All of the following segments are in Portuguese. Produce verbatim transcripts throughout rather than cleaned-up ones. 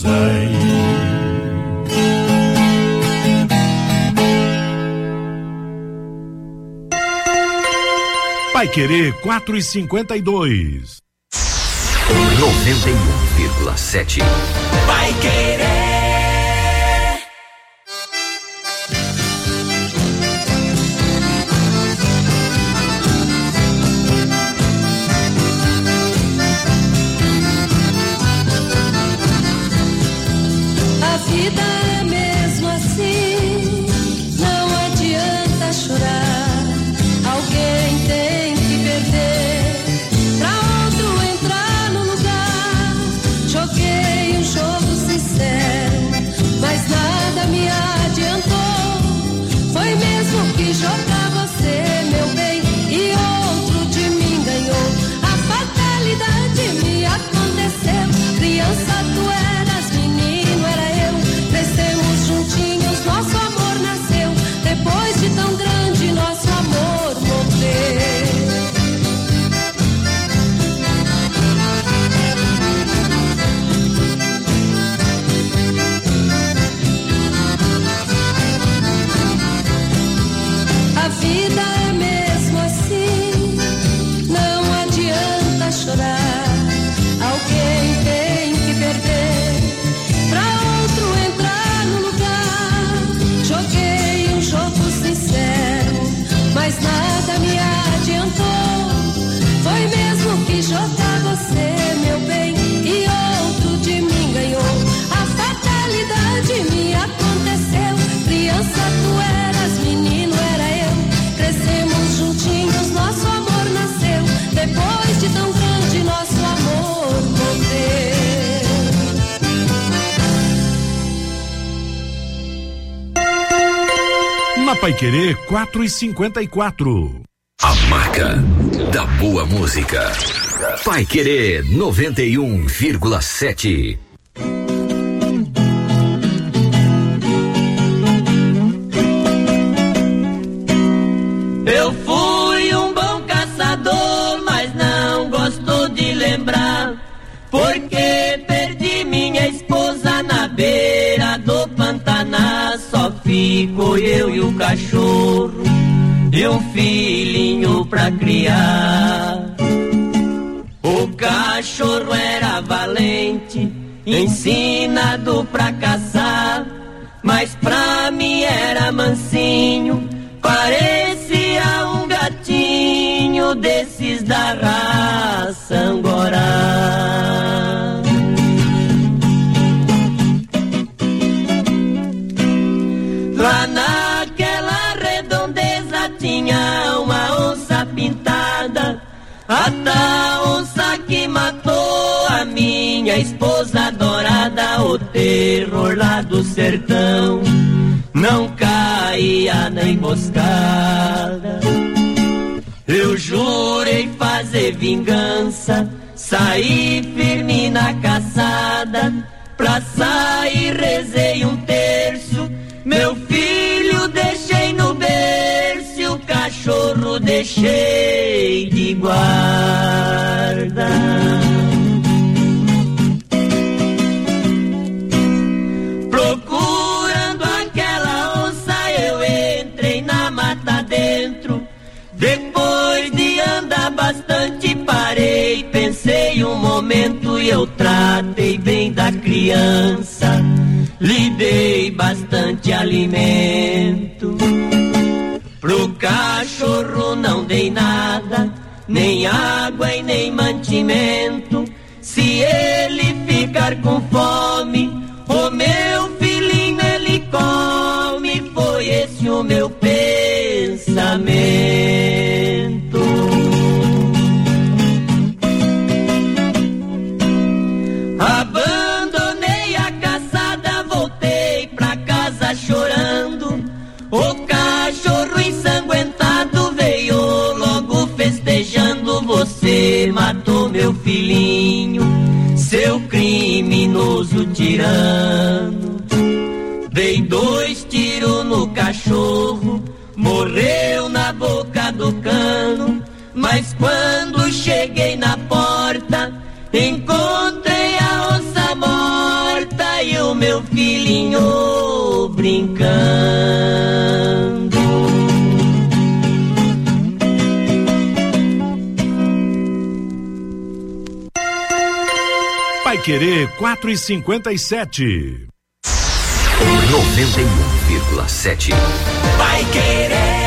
sei. Paiquerê quatro e cinquenta e dois. noventa e um vírgula sete. Paiquerê. A vida é mesmo assim, não adianta chorar. Alguém tem que perder pra outro entrar no lugar. Joguei um jogo sincero, mas nada me adiantou. Foi mesmo que jogar você, meu bem, e outro de mim ganhou. A fatalidade me aconteceu. Criança tu eras, menino era eu. Crescemos juntinhos, nosso amor nasceu. Depois de tão grande, nosso amor morreu. A vida é mesmo assim, não adianta chorar. Alguém tem que perder pra outro entrar no lugar. Joguei um jogo sincero, mas nada me adiantou. Foi mesmo que jogar você, meu bem, e outro de mim ganhou. A fatalidade me aconteceu. Criança tu eras, menino era eu. Crescemos juntinhos, nosso amor nasceu. Depois de tão grande, nosso amor morreu. Na Paiquerê quatro e cinquenta e quatro. A marca da boa música. Paiquerê noventa e um vírgula sete. Eu fui um bom caçador, mas não gosto de lembrar, porque perdi minha esposa na beira do Pantanal. Só fico eu e o cachorro e um filhinho pra criar. O cachorro era valente, ensinado pra caçar, mas pra mim era mansinho, parecia um gatinho desses da raça Angorá. Lá naquela redondeza tinha uma onça pintada, a tal onça que matou a minha esposa adorada. O terror lá do sertão não caía na emboscada. Eu jurei fazer vingança, saí firme na caçada. Pra sair rezei um terço, meu filho deixei no berço, o cachorro deixei de guarda. Procurando aquela onça eu entrei na mata dentro. Depois de andar bastante parei, pensei um momento e eu tratei bem da criança. Lhe dei bastante alimento. Pro cachorro não dei nada, nem água e nem mantimento. Se ele ficar com fome, o meu filhinho ele come. Foi esse o meu pensamento. Abandonei a caçada, voltei pra casa chorando. O cachorro ensanguentado veio logo festejando. Você matou meu filhinho, seu criminoso tirano. Dei dois tiros no cachorro, morreu na boca do cano. Mas quando cheguei na porta, encontrei a onça morta o meu filhinho brincando. Paiquerê quatro e cinquenta e sete. noventa e um vírgula sete. Paiquerê.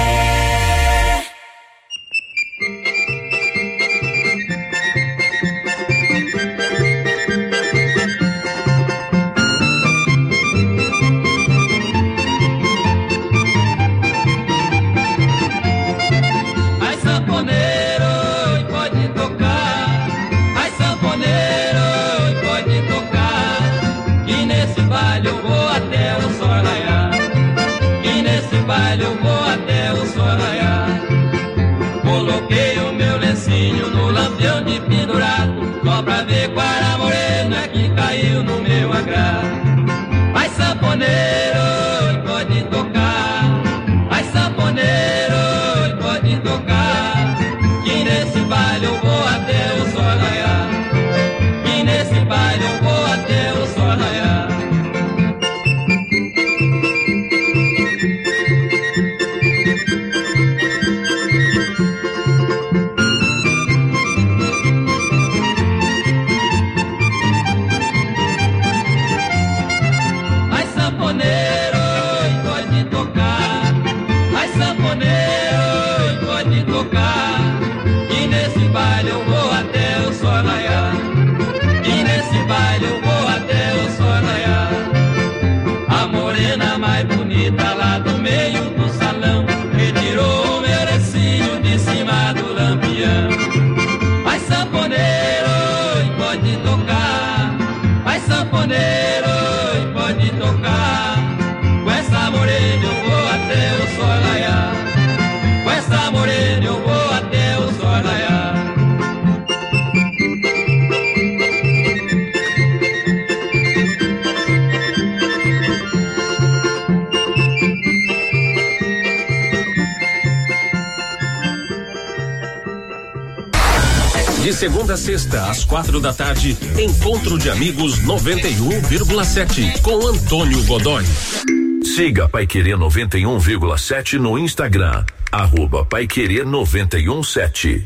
Eu vou até o sol raiar. Coloquei o meu lencinho no lampião de pendurado, só pra ver qual era a morena que caiu no meu agrado. Vai sanfoneiro, pode tocar. Vai sanfoneiro, pode tocar. Que nesse baile eu vou até o sol raiar. Que nesse baile eu vou até o sol raiar. De segunda a sexta, às quatro da tarde, Encontro de Amigos noventa e um vírgula sete, com Antônio Godoy. Siga Paiquerê noventa e um vírgula sete no Instagram, arroba Paiquerê noventa e um sete.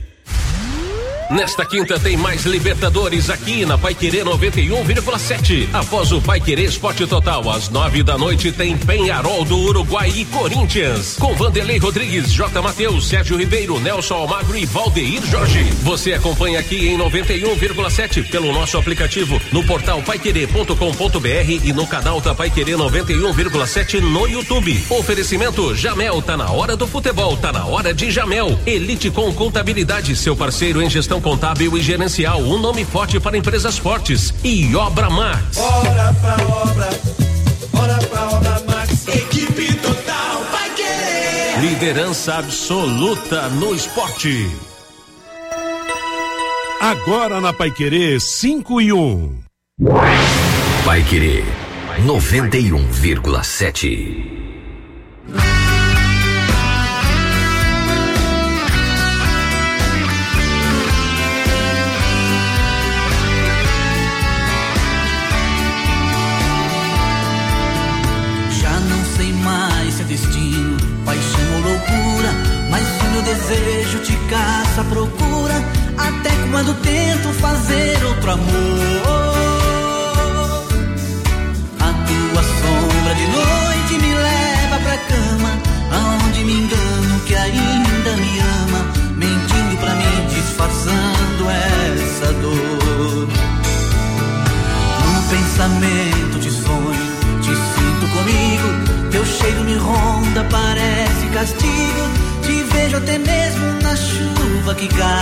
Nesta quinta tem mais Libertadores aqui na Paiquerê noventa e um vírgula sete. Após o Paiquerê Esporte Total, às nove da noite tem Penharol do Uruguai e Corinthians. Com Vanderlei Rodrigues, J. Mateus, Sérgio Ribeiro, Nelson Almagro e Valdeir Jorge. Você acompanha aqui em noventa e um vírgula sete pelo nosso aplicativo, no portal paiquerê ponto com ponto br e no canal da Paiquerê noventa e um vírgula sete no YouTube. Oferecimento Jamel, tá na hora do futebol, tá na hora de Jamel. Elite com Contabilidade, seu parceiro em gestão contábil e gerencial, um nome forte para empresas fortes. E Obra Max. Bora pra obra, bora pra Obra Max. Equipe total vai querer. Liderança absoluta no esporte. Agora na Paiquerê cinco e um. Paiquerê noventa e um vírgula sete. Destino, paixão ou loucura, mas o meu desejo te caça, procura, até quando tento fazer outro amor. A tua sombra de noite me leva pra cama, aonde me engano que ainda me ama, mentindo pra mim, disfarçando essa dor. No pensamento te sonho, te sinto comigo, teu cheiro me ronda, parece castigo. Te vejo até mesmo na chuva que cai.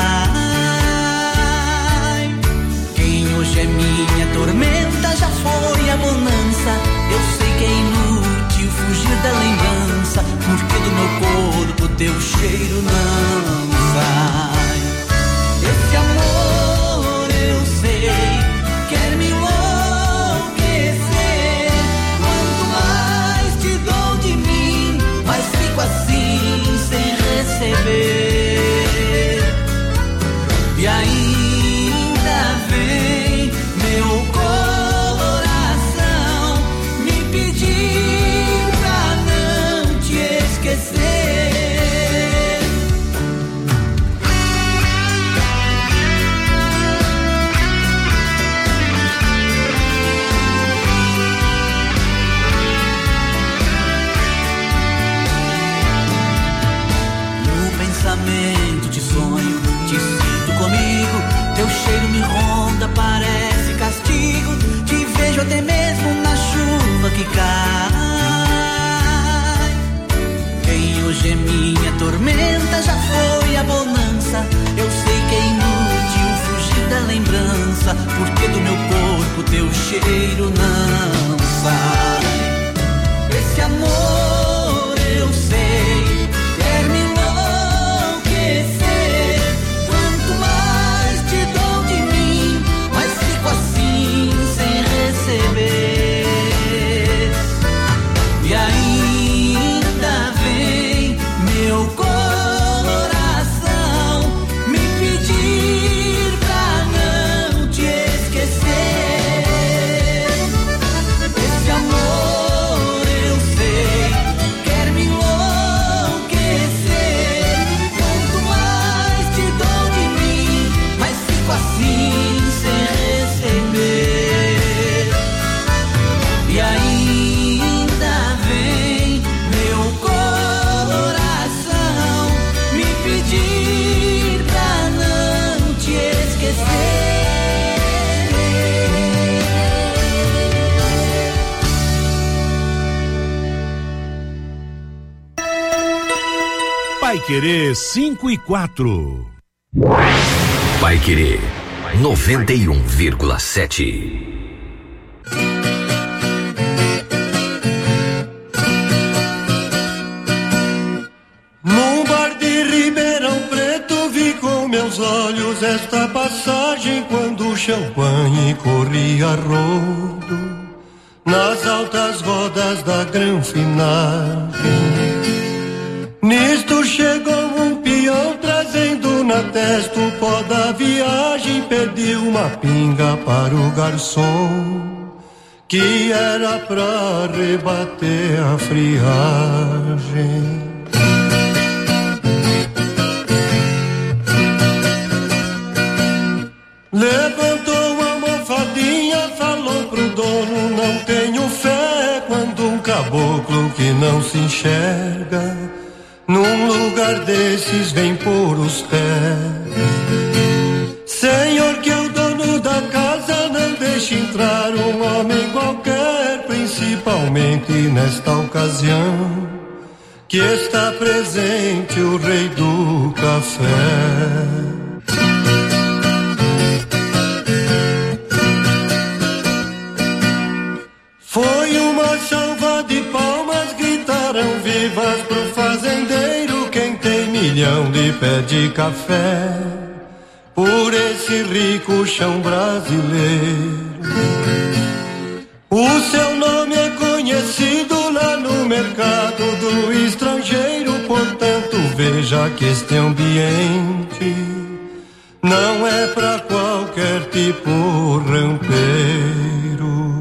Quem hoje é minha tormenta já foi a bonança. Eu sei que é inútil fugir da lembrança, porque do meu corpo teu cheiro não sai. Esse amor eu sei quer me enlouquecer. Assim sem receber, e ainda vem meu coração cai. Quem hoje é minha tormenta já foi a bonança. Eu sei que é inútil fugir da lembrança, porque do meu corpo teu cheiro não sai. Esse amor eu sei quer me enlouquecer. Quanto mais te dou de mim, mais fico assim sem receber. E ainda vem meu coração me pedir pra não te esquecer. Esse amor eu sei quer me enlouquecer. Quanto mais te dou de mim, mais fico assim sem receber. E ainda vem meu coração me pedir pra não te esquecer. Paiquerê cinco e quatro. Paiquerê noventa e um vírgula sete. Num bar de Ribeirão Preto vi com meus olhos esta passagem, quando o champanhe corria a rodo nas altas rodas da granfinagem. Nisto chegou um peão trazendo na testa o pó da viagem. Pediu uma pinga para o garçom, que era pra rebater a friagem. Levantou a almofadinha, falou pro dono: não tenho fé quando um caboclo que não se enxerga num lugar desses vem pôr os pés. Senhor, que é o dono da casa, não deixe entrar um homem qualquer, principalmente nesta ocasião que está presente o rei do café. Foi uma salva de palmas, gritaram vivas pro fazendeiro. Quem tem milhão de pé de café por esse rico chão brasileiro. O seu nome é conhecido lá no mercado do estrangeiro. Portanto veja que este ambiente não é pra qualquer tipo rampeiro.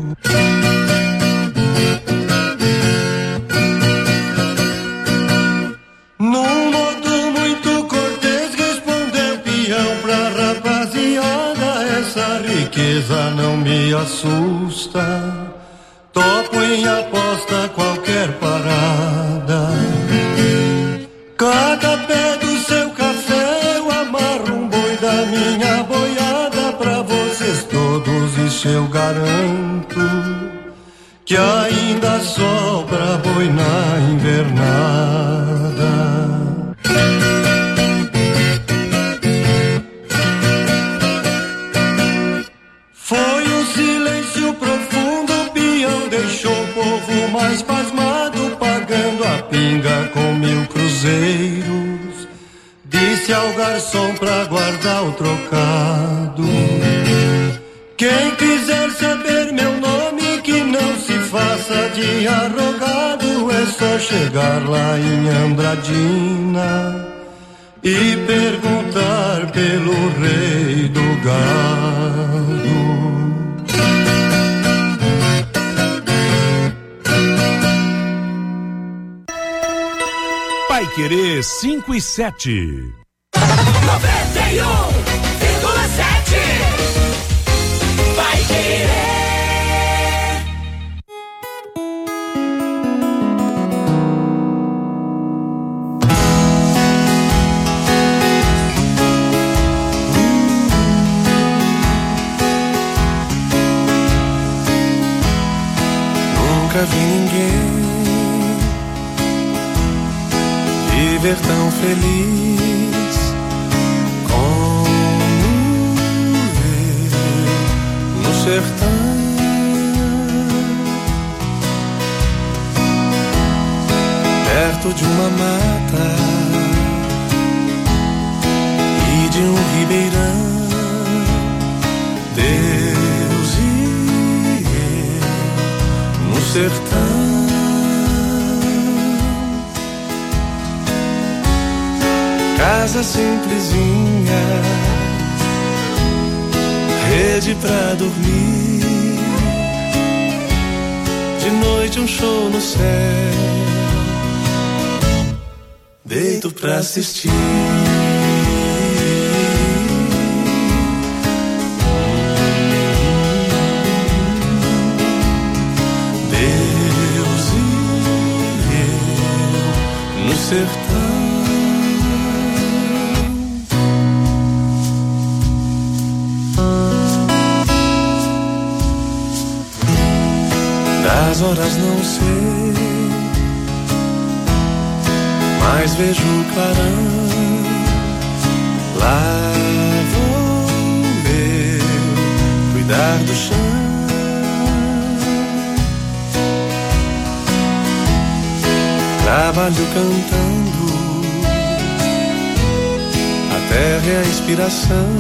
Num modo muito cortês respondeu o peão pra rapaziada: essa riqueza não me assusta, topo em aposta qualquer parada. Cada pé do seu café eu amarro um boi da minha boiada pra vocês todos, isso eu garanto, que ainda sobra boi na invernada. Foi um silêncio profundo, o peão deixou o povo mais pasmado, pagando a pinga com mil cruzeiros. Disse ao garçom pra guardar o trocado: quem quiser saber meu nome, que não se faça de arrogado, é só chegar lá em Andradina e perguntar pelo rei do gado. Paiquerê cinco e sete. noventa e um vírgula sete. Paiquerê. Nunca vi ninguém viver tão feliz como eu no sertão. Perto de uma mata e de um ribeirão, Deus e eu no sertão. Casa simplesinha, rede pra dormir, de noite um show no céu, deito pra assistir. Deus e eu no sertão. Das horas não sei, mas vejo o clarão. Lá vou eu cuidar do chão. Trabalho cantando, a terra é a inspiração.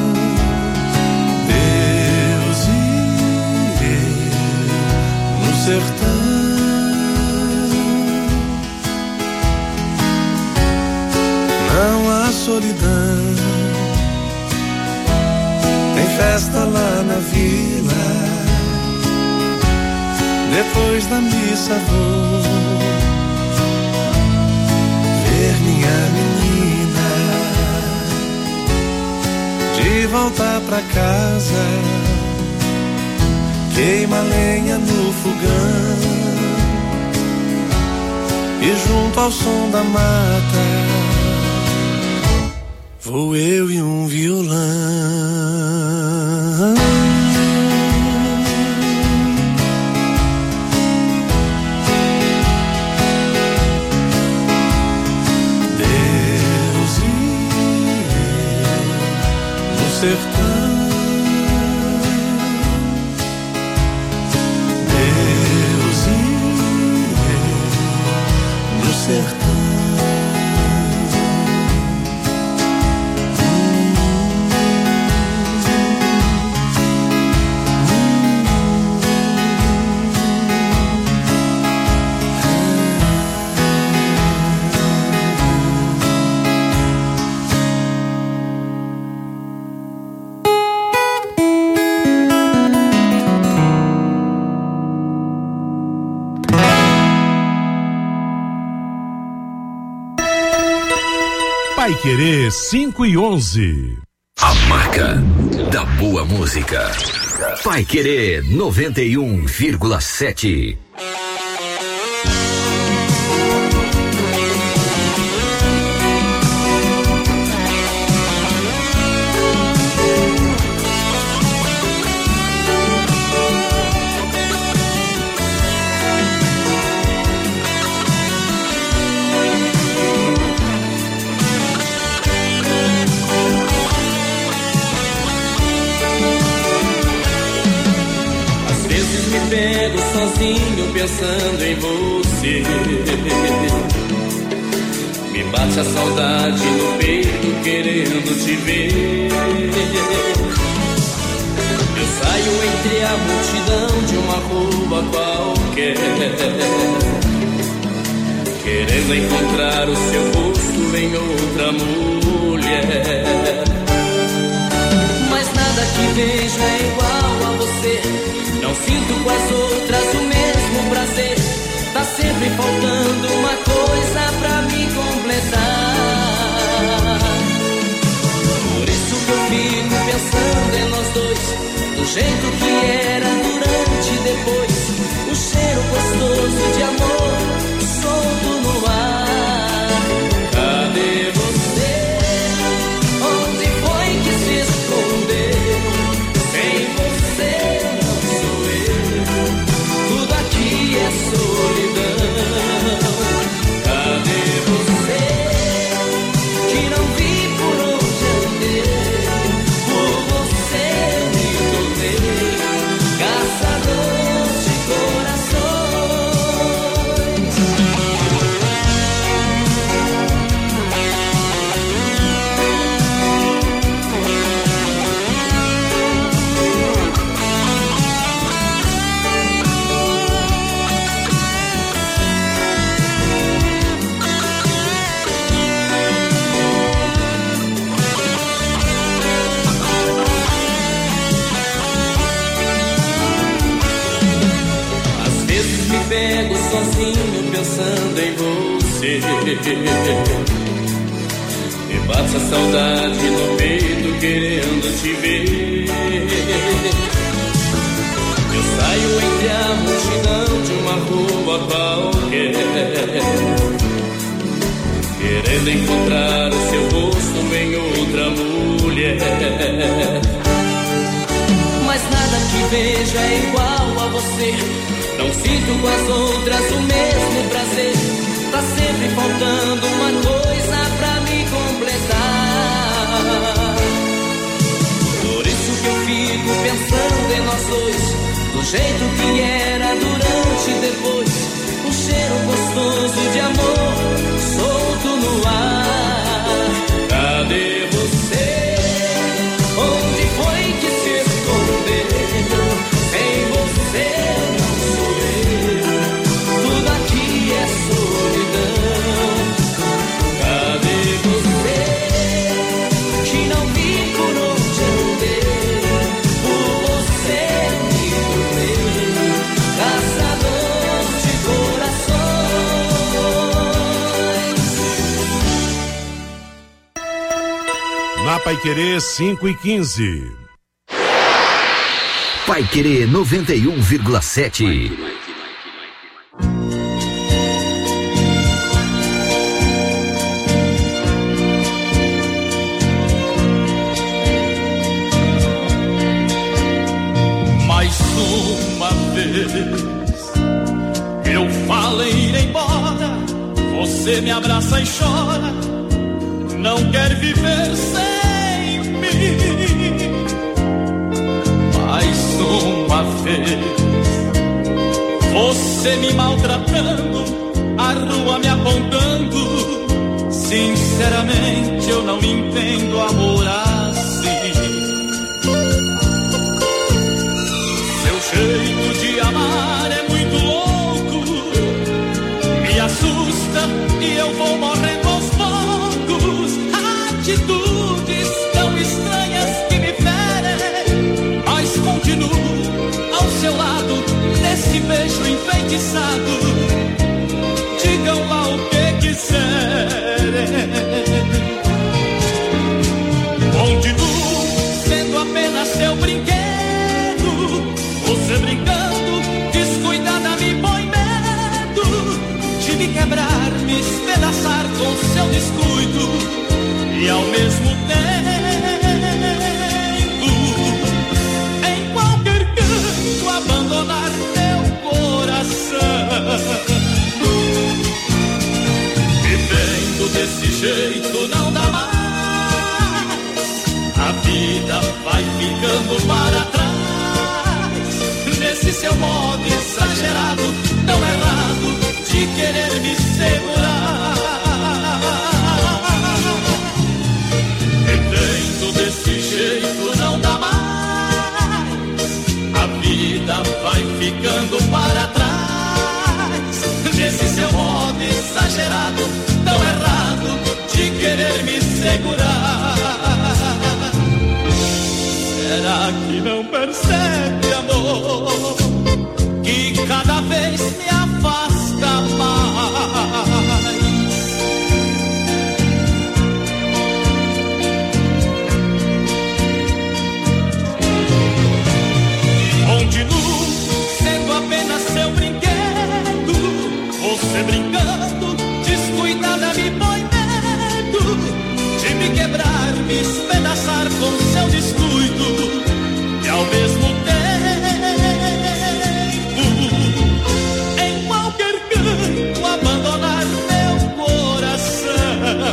Deus e eu no sertão. Não há solidão, tem festa lá na vila. Depois da missa vou ver minha menina. De volta pra casa, queima lenha no fogão e junto ao som da mata vou eu e um violão. Deus e eu no sertão. Deus e eu no sertão. Paiquerê cinco e onze. A marca da boa música. Paiquerê noventa e um vírgula sete. Sozinho pensando em você, me bate a saudade no peito querendo te ver. Eu saio entre a multidão de uma rua qualquer, querendo encontrar o seu rosto em outra mulher. Mas nada que vejo é igual a você. Não sinto com as outras o mesmo prazer. Tá sempre faltando uma coisa pra me completar. Por isso que eu fico pensando em nós dois, do jeito que era durante e depois. O cheiro gostoso de amor solto no ar. Cadê você? Onde foi que se escondeu? Sem você não sou eu. Tudo aqui é pego sozinho pensando em você. Me bate a saudade no peito querendo te ver. Eu saio entre a multidão de uma rua qualquer, querendo encontrar o seu rosto em outra mulher. Mas nada que veja é igual a você. Não sinto com as outras o mesmo prazer. Tá sempre faltando uma coisa pra me completar. Por isso que eu fico pensando em nós dois, do jeito que era durante e depois. Um cheiro gostoso de amor solto no ar. Cadê você? Onde foi que se escondeu? Sem você não sou eu. Tudo aqui é solidão. Cadê você? Que não vi por onde andei. Por você me tornei caçador de corações. Na Paiquerê cinco e quinze. Paiquerê noventa e um vírgula sete. Mais uma vez eu falo em ir embora, você me abraça e chora, não quer viver sem mim. Mais uma vez você me maltratando, a rua me apontando. Sinceramente eu não entendo amor assim. Seu jeito de amar é muito louco, me assusta e eu vou morrendo aos poucos. Atitudes tão estranhas que me ferem, mas continuo ao seu lado nesse beijo enfeitiçado. Digam lá o que quiserem, continuo sendo apenas seu brinquedo. Você brincando, descuidada, me põe medo de me quebrar, me espedaçar com seu descuido. E ao mesmo tempo, em qualquer canto, abandonar teu coração. Vivendo desse jeito não dá mais, a vida vai ficando para trás. Nesse seu modo exagerado, tão errado, de querer me segurar. Vivendo desse jeito não dá mais, a vida vai ficando para trás. Nesse seu modo exagerado, tão errado, de querer me segurar. Será que não percebe, amor, que cada vez me afasta mais? Continuo sendo apenas seu brinquedo, você brincando, descuidada, me põe medo de me quebrar, me espedaçar com seu descuido. E ao mesmo tempo, em qualquer canto, abandonar meu coração.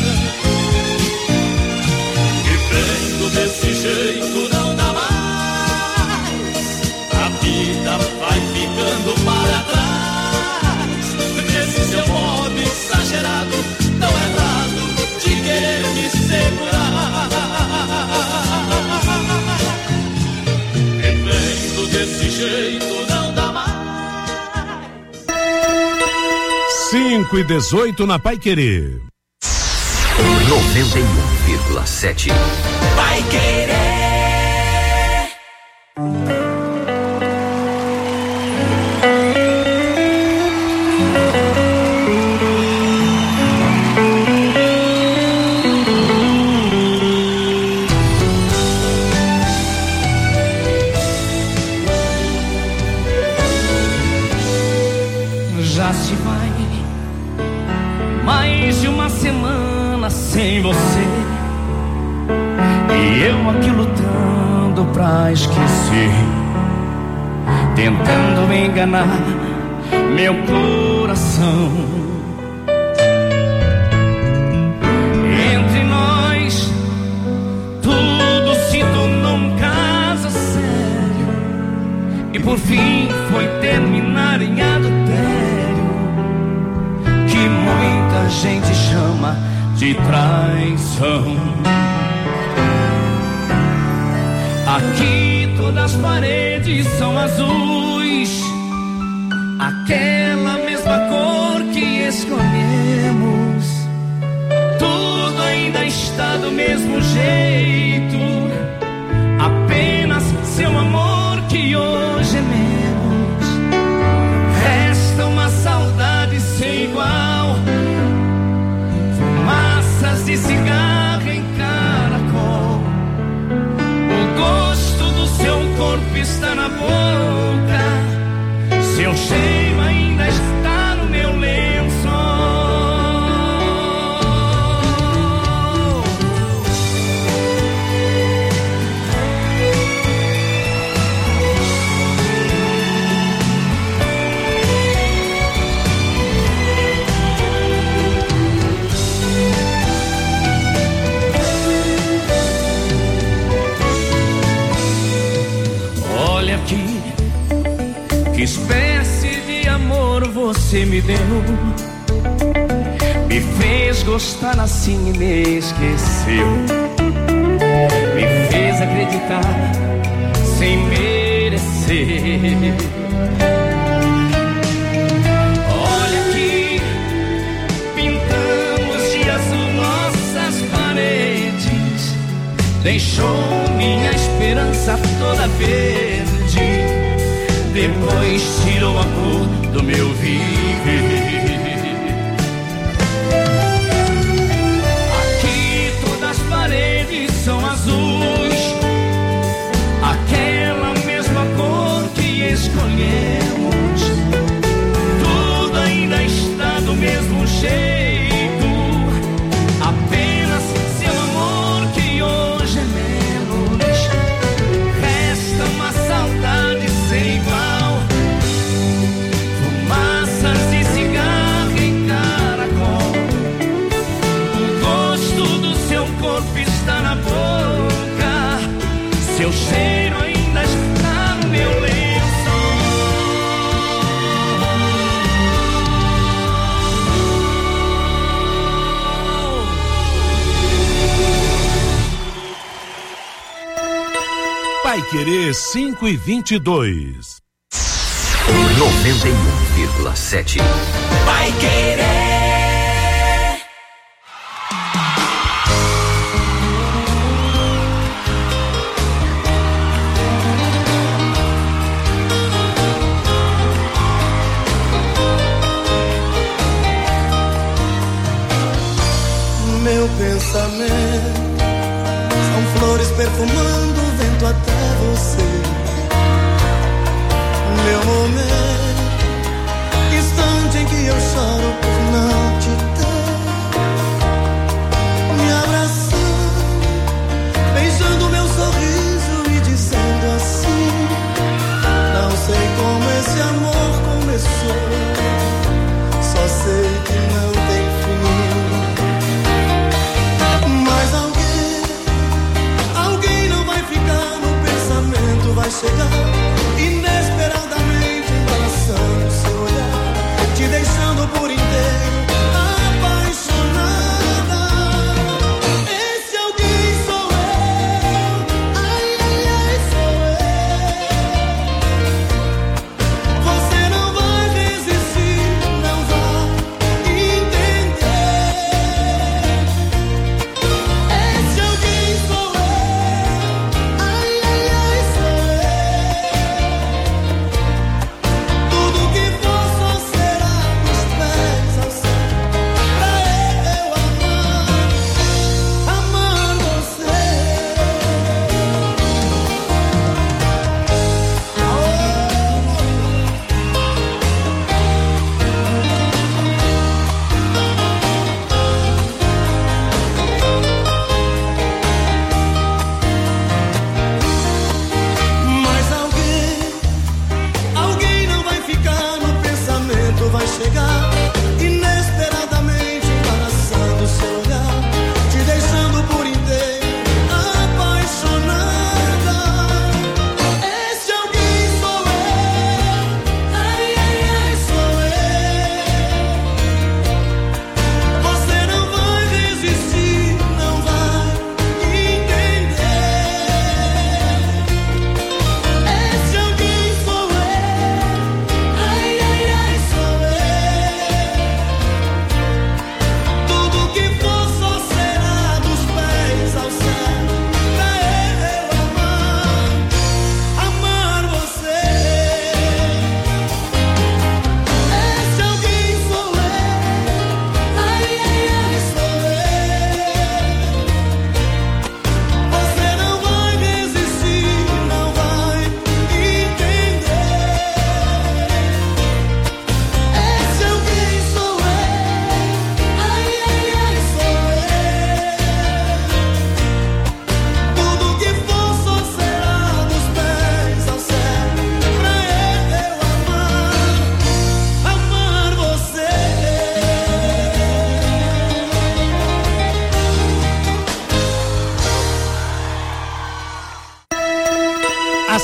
Vivendo desse jeito não dá mais, a vida vai ficando para trás. Nesse seu modo exagerado, tão errado, de querer me segurar. Vivendo desse jeito não dá mais. cinco e dezoito na Paiquerê. noventa e um vírgula sete. Paiquerê. já se vai mais de uma semana sem você, e eu aqui lutando pra esquecer, tentando me enganar meu coração. Entre nós tudo se tornou um caso sério, e por fim foi terminar em adultério, que muita gente chama de traição. Aqui todas as paredes são azuis, aquela mesma cor que escolhemos. Tudo ainda está do mesmo jeito, apenas seu amor que hoje é menos. Resta uma saudade sem igual, fumaças de cigarro em caracol. O gosto do seu corpo está na boca, seu cheiro ainda está no meu lençol. Olha aqui, que espécie de amor você me deu, me fez gostar assim e me esqueceu, me fez acreditar sem merecer. Olha aqui, pintamos de azul nossas paredes, deixou minha esperança toda verde, depois tirou a cor do meu viver. Aqui todas as paredes são azuis, aquela mesma cor que escolhemos. Tudo ainda está do mesmo jeito, apenas seu amor que hoje é menos. Resta uma saudade sem igual, fumaças de cigarro em caracol. O gosto do seu corpo está na boca, seu cheiro ainda está no meu lençol. Paiquerê cinco e vinte e dois. noventa e um vírgula sete. Paiquerê. Meu pensamento são flores perfumando o vento até você. Meu momento, instante em que eu choro por não te ter, me abraçando, beijando meu sorriso e dizendo assim: não sei como esse amor começou, só sei que não tem fim. Mas alguém, alguém não vai ficar no pensamento, vai chegar inesperadamente, embalaçando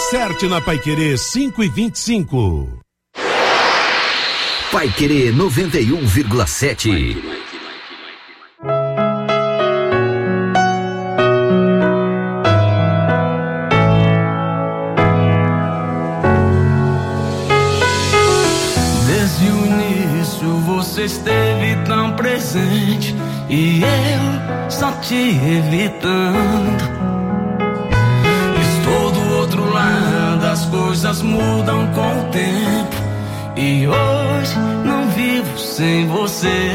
Acerte na Paiquerê cinco e vinte e cinco. Paiquerê noventa e um vírgula sete. Desde o início você esteve tão presente e eu só te evitando. Estou do outro lado, as coisas mudam com o tempo e hoje não vivo sem você.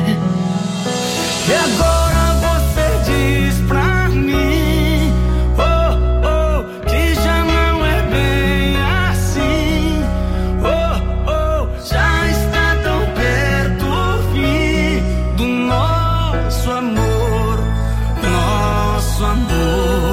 E agora você diz pra mim, oh, oh, que já não é bem assim. Oh, oh, já está tão perto o fim do nosso amor, nosso amor.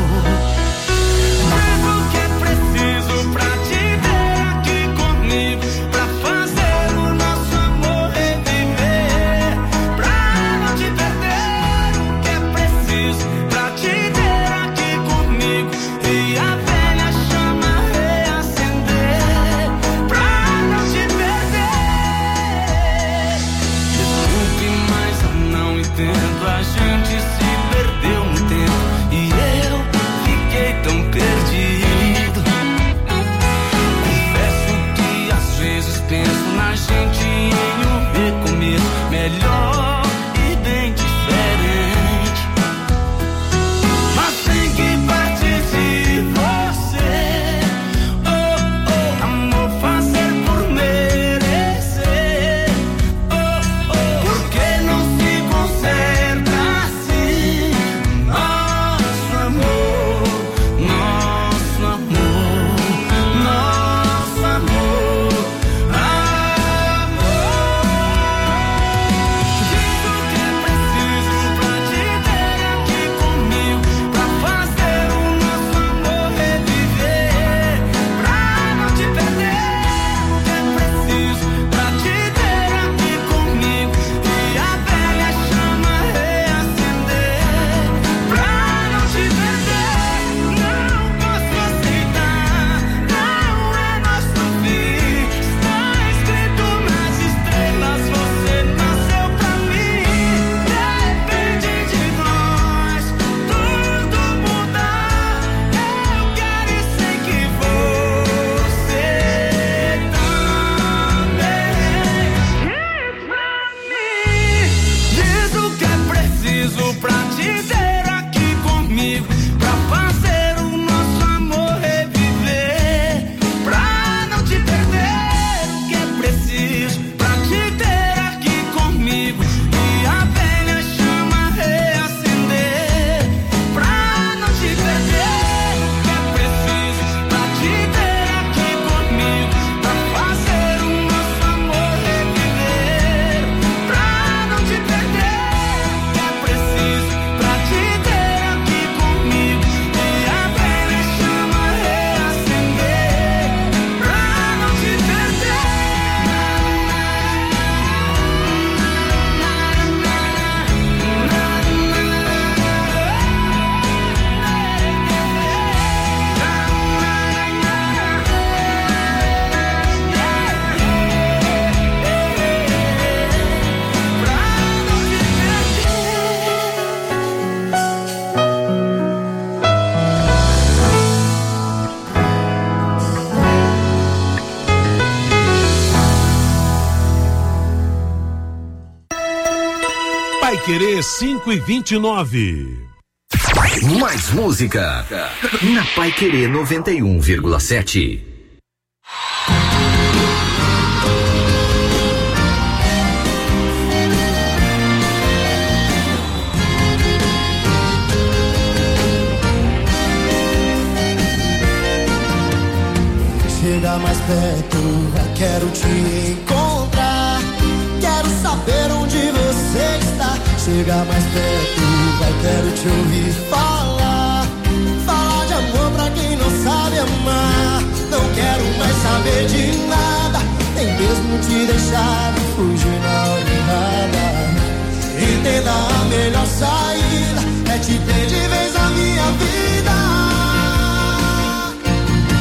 Melhor e bem diferente, mas tem que partir de você. Oh, oh, amor, fazer por merecer. Oh, oh, porque não se conserta assim. Nosso amor, nosso amor, nosso amor. Paiquerê cinco e vinte e nove. Mais música na Paiquerê noventa e um vírgula sete. Chega mais perto, eu quero te encontrar. Quero saber onde você está. Chega mais perto, vai, quero te ouvir falar. Falar de amor pra quem não sabe amar. Não quero mais saber de nada, nem mesmo te deixar fugir na hora errada. Entenda, a melhor saída é te ter de vez a minha vida.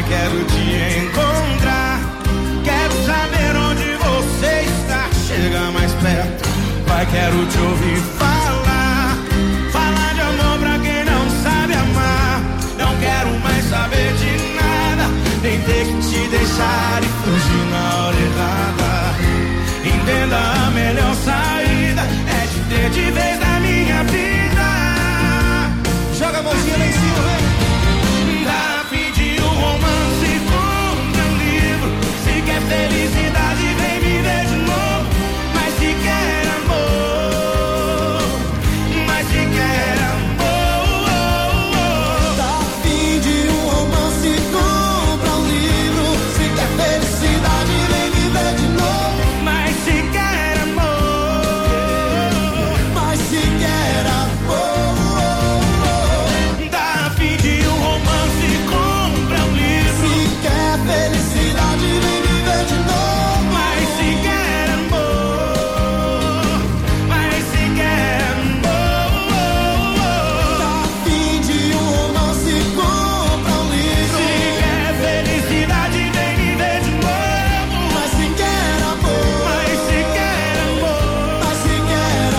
Vai, quero te encontrar. Quero saber onde você está. Chega mais perto. Vai, quero te ouvir falar. Falar de amor pra quem não sabe amar. Não quero mais saber de nada, nem ter que te deixar e fugir na hora errada. Entenda, a melhor saída é te ter de vez na minha vida. Joga a mãozinha lá em cima, vem. Dá, pedir um romance, compra um livro. Se quer felicidade, vem me ver de novo. Mas se quer amor, mas se quer amor, tá a fim de um romance, compra um livro. Se quer felicidade, vem me ver de novo. Mas se quer amor, mas se quer amor, tá a fim de um romance, compra um livro. se quer felicidade, vem me ver de novo. Mas se quer amor, mas se quer amor, Tá a fim de um romance, compra um livro. se quer felicidade, vem me ver de novo. Mas se quer amor, Mas se quer amor, mas se quer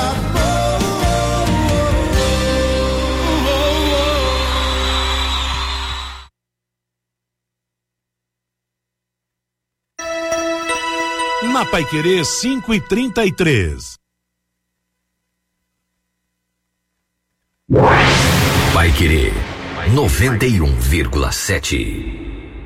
Na Paiquerê cinco e trinta e três. Paiquerê noventa e um vírgula sete.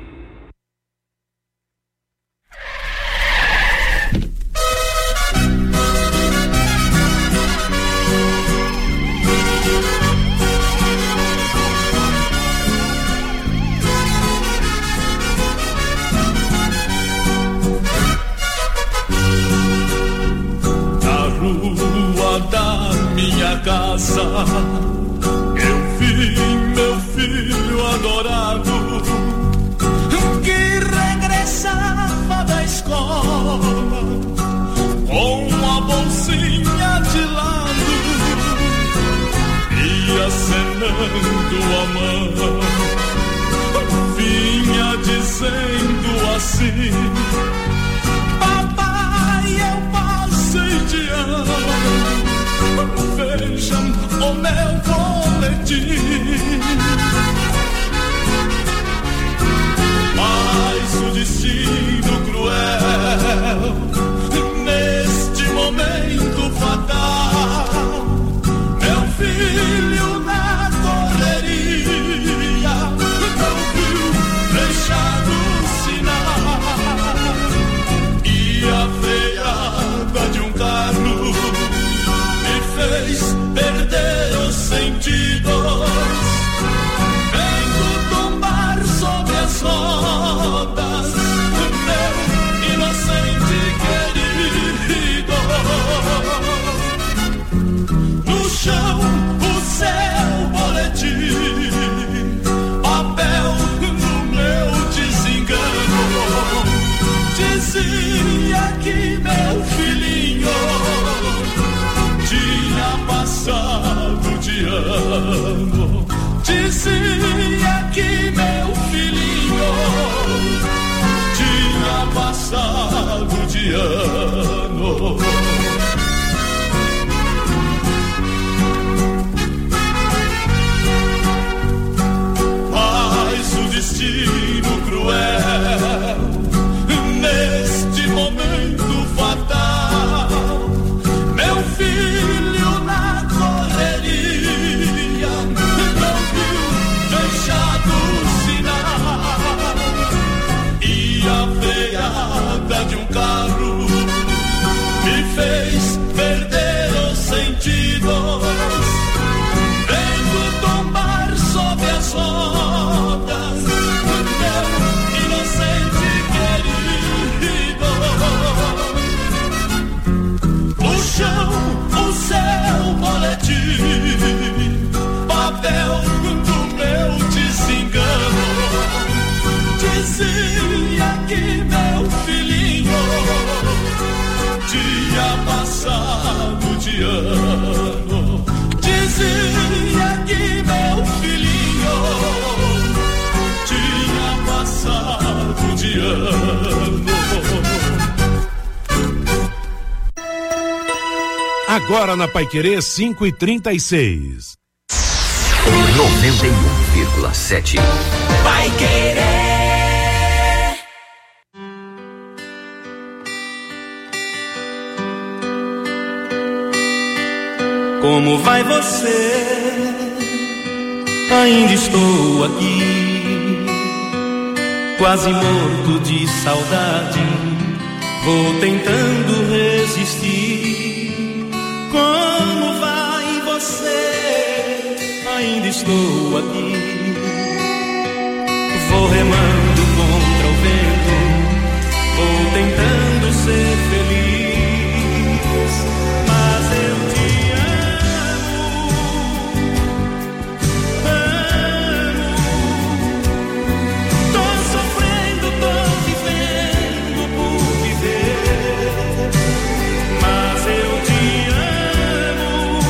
Na rua da minha casa eu vi meu filho adorado que regressava da escola com a bolsinha de lado e acenando a mão vinha dizendo assim: papai, eu passei de ano, vejam o meu boletim. Mas o destino cruel, neste momento fatal, meu filho na correria não viu deixado o sinal e a freada de um carro me fez perder os sentidos, vendo tombar sobre as rodas meu inocente querido. No chão o seu boletim, papel no meu desengano, dizia que meu filhinho tinha passado de ano, dizia que meu filhinho tinha passado de ano. Mas o destino cruel, neste momento fatal, meu filho na correria não viu deixado o sinal e a freada de um carro me fez perder os sentidos, vendo tombar sobre as rodas meu inocente querido. No chão o seu boletim, papel do meu desengano, dizia que meu filhinho Agora na Paiquerê cinco e trinta e seis. noventa e um vírgula sete. Paiquerê. Como vai você? Ainda estou aqui, quase morto de saudade. Vou tentando resistir. Como vai você? Ainda estou aqui. Vou remando contra o vento, vou tentando ser feliz, mas eu te amo, amo. Tô sofrendo, tô vivendo por viver, mas eu te amo,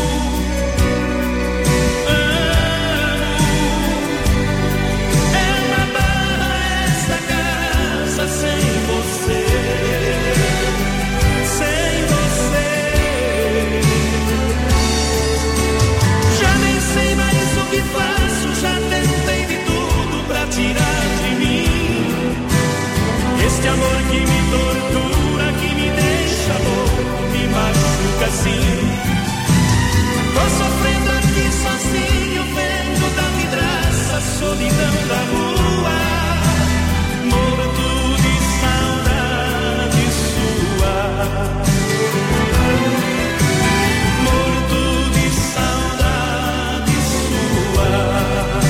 amo. É uma barra esta casa sem você, sem você. Já nem sei mais o que faço, já tentei de tudo pra tirar de mim este amor que me tortura, que me deixa louco, me machuca assim. Tô sofrendo aqui sozinho, vendo da vidraça a solidão da rua, morto de saudade sua, morto de saudade sua.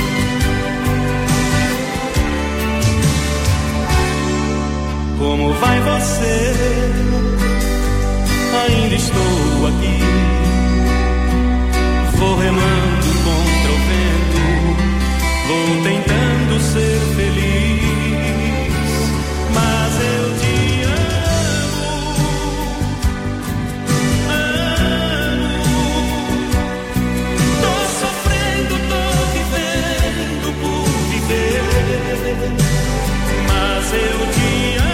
Como vai você? Ainda estou aqui, vou remando contra o vento, vou tentando ser feliz, mas eu te amo, amo. Tô sofrendo, tô vivendo por viver, mas eu te amo.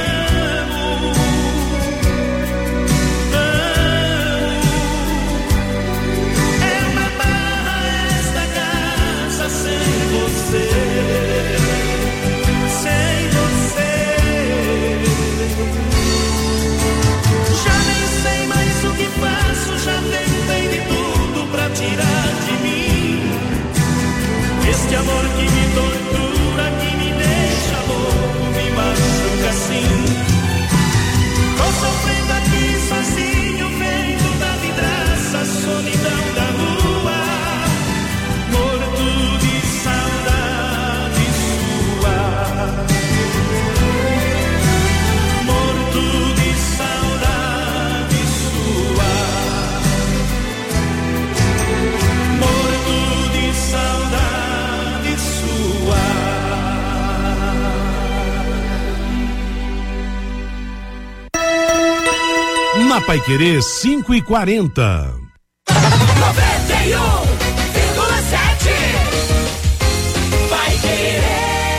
Este amor que me tortura, que me deixa louco, me machuca assim. Tô sofrendo aqui sozinho, vendo da vidraça a solidão da rua, morto de saudade sua, morto de saudade sua, morto de saudade. Na Paiquerê cinco e quarenta. noventa e um vírgula sete. Paiquerê.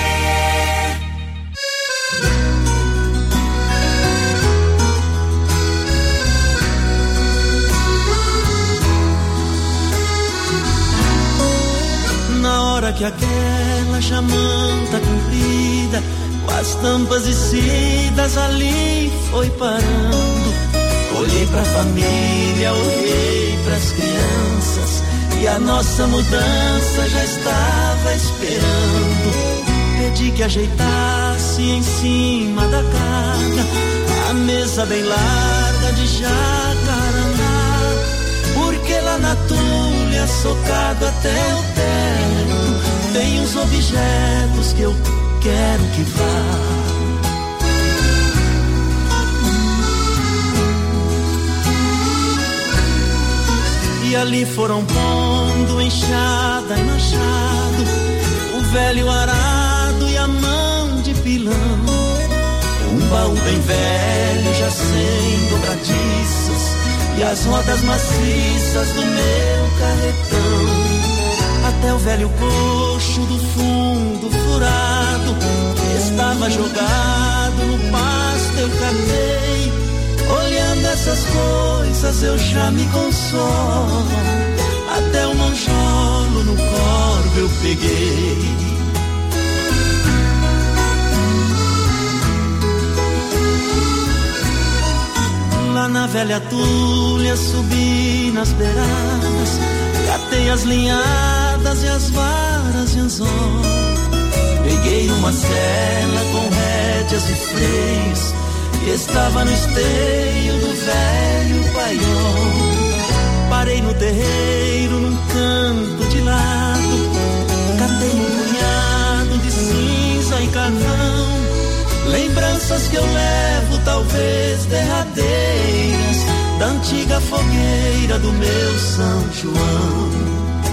Na hora que aquela jamanta comprida, com as tampas descidas ali foi parando, olhei pra família, olhei pras crianças, e a nossa mudança já estava esperando. Pedi que ajeitasse em cima da carga a mesa bem larga de jacarandá, porque lá na tulha, socado até o teto, tem os objetos que eu quero que vá. E ali foram pondo enxada e machado, o velho arado e a mão de pilão, um baú bem velho já sem dobradiças, e as rodas maciças do meu carretão. Até o velho coxo do fundo furado estava jogado no pasto, eu catei, olhando essas coisas coisas eu já me consolo, até o monjolo no corvo eu peguei. Lá na velha tulha subi nas beiradas, catei as linhadas e as varas de anzol. Peguei uma sela com rédeas e freios, e estava no esteio do velho paiol. Parei no terreiro, num canto de lado, catei um punhado de cinza e carvão, lembranças que eu levo, talvez derradeiras, da antiga fogueira do meu São João.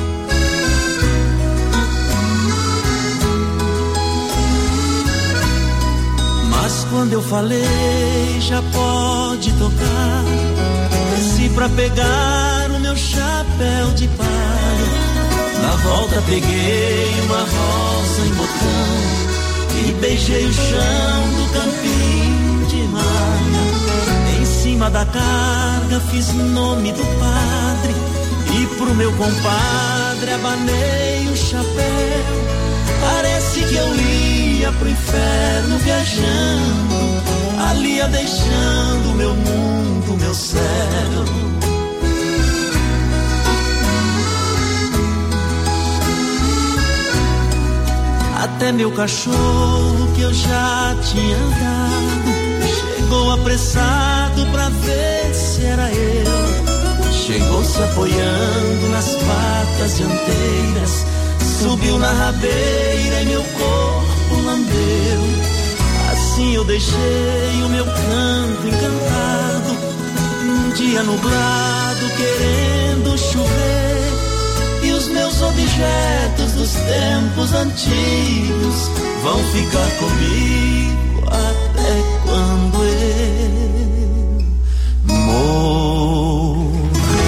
Mas quando eu falei, já pode tocar, desci pra pegar o meu chapéu de palha. Na volta peguei uma rosa em botão e beijei o chão do campinho de malha. Em cima da carga fiz nome do padre e pro meu compadre abanei o chapéu. Parece que eu ia pro inferno viajando, ali ia deixando meu mundo, meu céu. Até meu cachorro que eu já tinha dado chegou apressado pra ver se era eu. Chegou se apoiando nas patas dianteiras, subiu na rabeira e meu corpo lambeu. Assim eu deixei o meu canto encantado, num dia nublado querendo chover. E os meus objetos dos tempos antigos vão ficar comigo até quando eu morrer.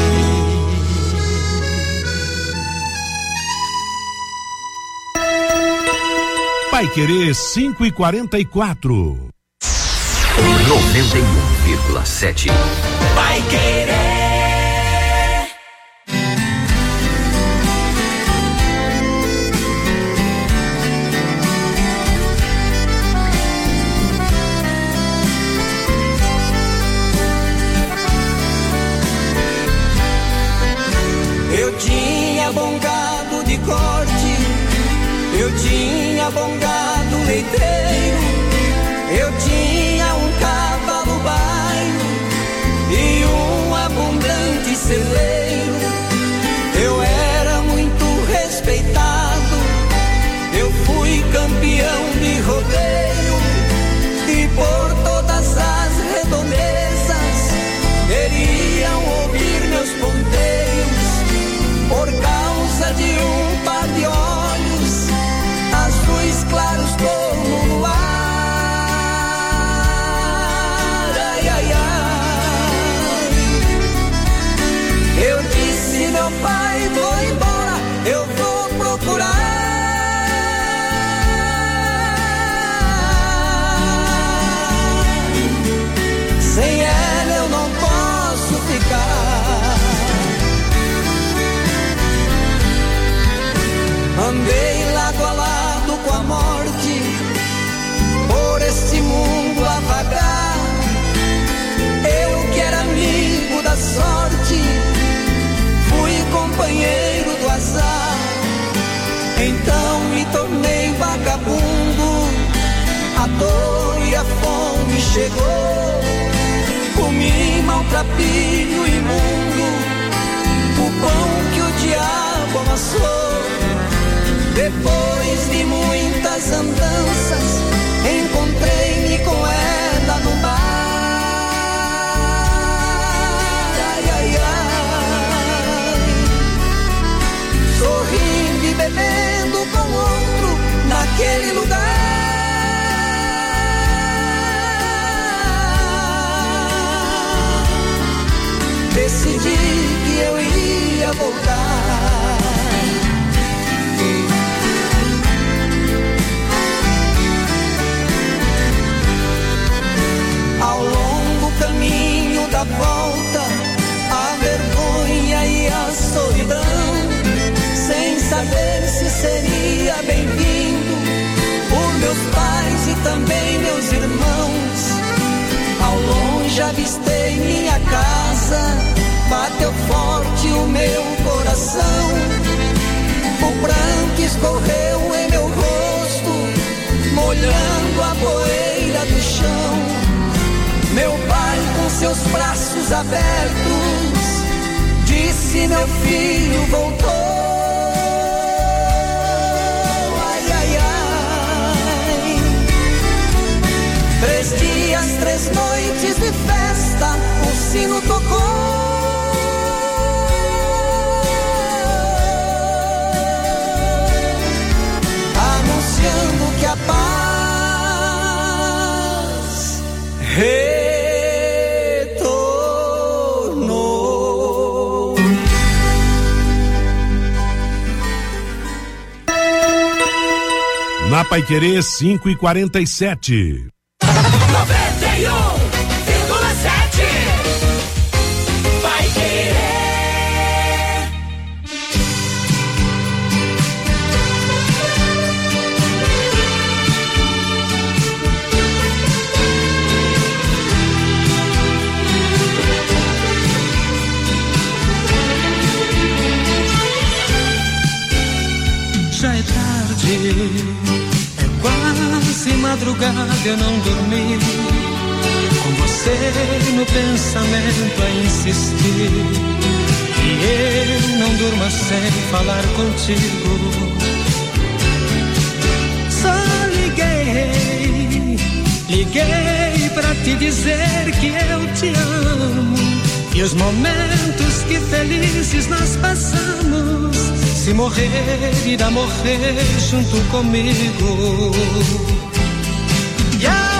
Paiquerê cinco e quarenta e quatro. noventa e um vírgula sete. Paiquerê. Eu tinha bom gado de corte, eu tinha bom gado leiteiro, eu tinha um cavalo baio e um abundante celeiro. Eu era muito respeitado, eu fui campeão de rodeio, e por todas as redondezas queriam ouvir meus ponteiros. Por causa de um par de olhos azuis claros como o luar. Ai, ai, ai. Eu disse, meu pai, vou embora, eu vou procurar. Sem ela eu não posso ficar. Andei lado a lado com a morte, por este mundo a vagar. Eu que era amigo da sorte, fui companheiro do azar. Então me tornei vagabundo, a dor e a fome chegou. Comi maltrapilho imundo, o pão que o diabo amassou. Depois de muitas andanças, encontrei-me com ela no bar. Ai, ai, ai. Sorrindo e bebendo com outro naquele lugar. Decidi que eu ia voltar. Ao longo caminho da volta, longe avistei minha casa, bateu forte o meu coração, o pranto escorreu em meu rosto, molhando a poeira do chão. Meu pai com seus braços abertos disse: meu filho voltou. Ai, ai, ai. Três dias, três noites de festa, o sino tocou. Anunciando que a paz retornou. Na Paiquerê cinco e quarenta e sete. noventa e um vírgula sete. Vai querer. Já é tarde, é quase madrugada, eu não dormi, com você no pensamento a insistir, e eu não durmo sem falar contigo. Só liguei, liguei pra te dizer que eu te amo, e os momentos que felizes nós passamos, se morrer, irá morrer junto comigo. E ao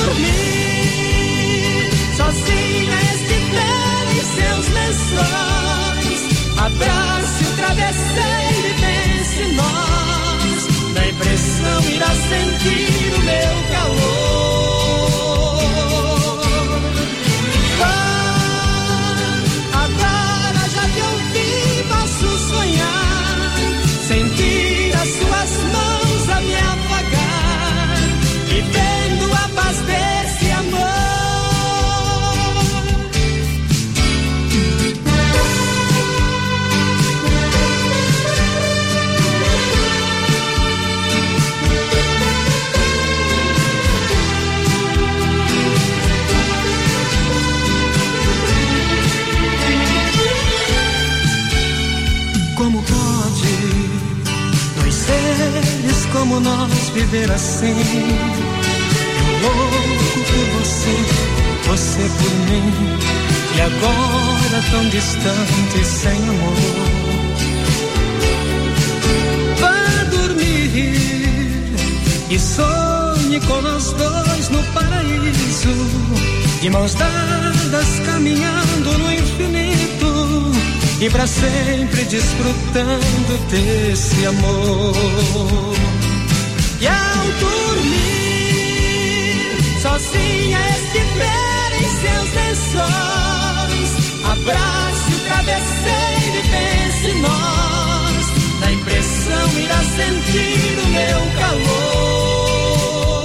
dormir, sozinha estiver em seus lençóis, abrace o travesseiro e pense em nós, na impressão irá sentir o meu calor. Ah, agora já te ouvi, posso sonhar, sentir as suas mãos a me afagar, vivendo a paz desse amor. Como pode dois seres como nós viver assim? Eu louco por você, você por mim, e agora tão distante, sem amor. Vá dormir e sonhe com nós dois no paraíso, de mãos dadas caminhando no infinito, e pra sempre desfrutando desse amor. E ao dormir, sozinha estiver em seus lençóis, abrace o travesseiro e pense em nós, na impressão irá sentir o meu calor.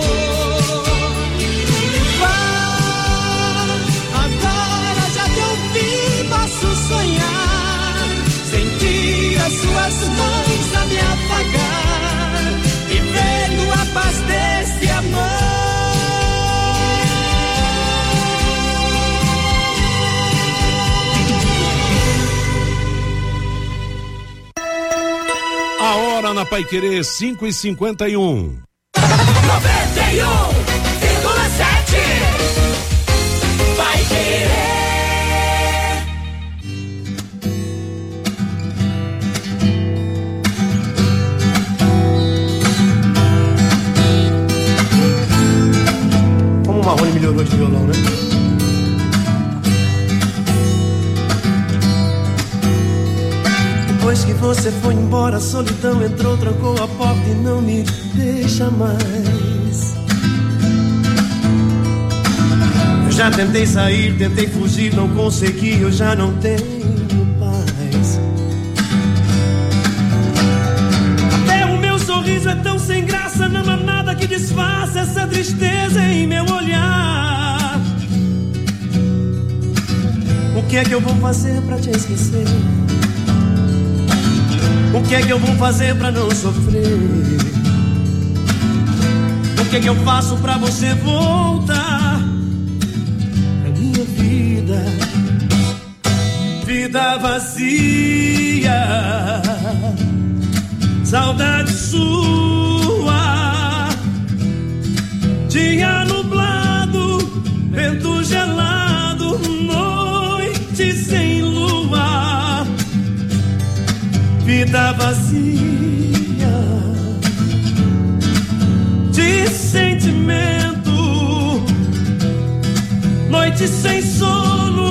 Vá, agora já te ouvi, posso sonhar, sentir as suas mãos a me afagar, vivendo a paz desse amor. A hora na Paiquerê cinco e cinquenta e um. noventa e um vírgula sete. Vai querer. Como o Marrone melhorou de violão, né? Depois que você foi embora, a solidão entrou, trancou a porta e não me deixa mais. Eu já tentei sair, tentei fugir, não consegui, eu já não tenho paz. Até o meu sorriso é tão sem graça, não há nada que disfarce essa tristeza em meu olhar. que é que eu vou fazer pra te esquecer? O que é que eu vou fazer pra não sofrer? O que é que eu faço pra você voltar pra minha vida? Vida vazia, saudade sua. Dia nublado, vento gelado, noite sem lua. Vida vazia de sentimento, noite sem sol.